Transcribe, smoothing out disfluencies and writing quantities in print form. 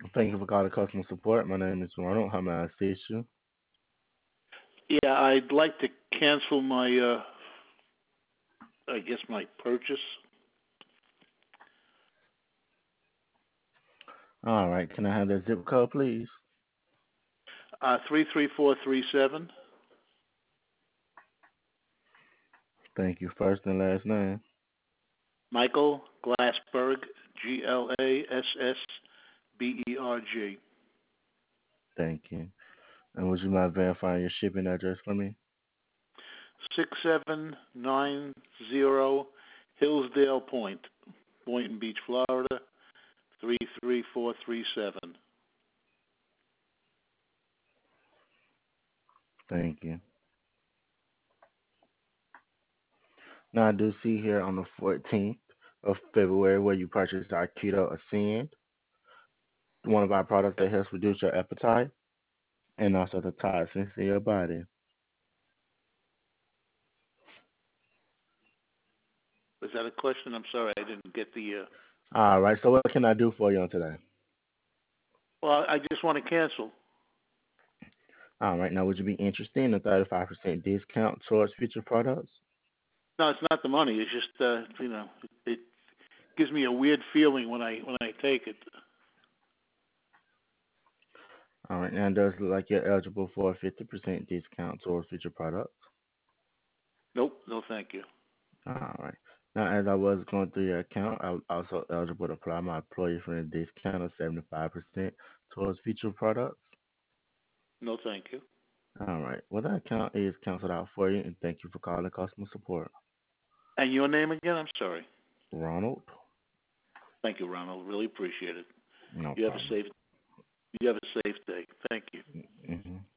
Thank you for calling customer support. My name is Ronald. How may I assist you? Yeah, I'd like to cancel my, I guess my purchase. All right. Can I have that zip code, please? 33437. Thank you. First and last name. Michael Glassberg, Glassberg. Thank you. And would you mind verifying your shipping address for me? 6790 Hillsdale Point, Boynton Beach, Florida 33437. Thank you. Now, I do see here on the 14th of February where you purchased our Keto Ascend, one of our products that helps reduce your appetite and also the toxins in your body. Was that a question? I'm sorry, I didn't get the. All right. So, what can I do for you on today? Well, I just want to cancel. All right. Now, would you be interested in a 35% discount towards future products? No, it's not the money. It's just it gives me a weird feeling when I take it. All right. Now, it does look like you're eligible for a 50% discount towards future products. Nope, no, thank you. All right. Now, as I was going through your account, I was also eligible to apply my employee friend discount of 75% towards future products. No, thank you. All right. Well, that account is canceled out for you, and thank you for calling customer support. And your name again? I'm sorry. Ronald, Thank you, Ronald. Really appreciate it. no You have a problem. safe you have a safe day. Thank you. Hmm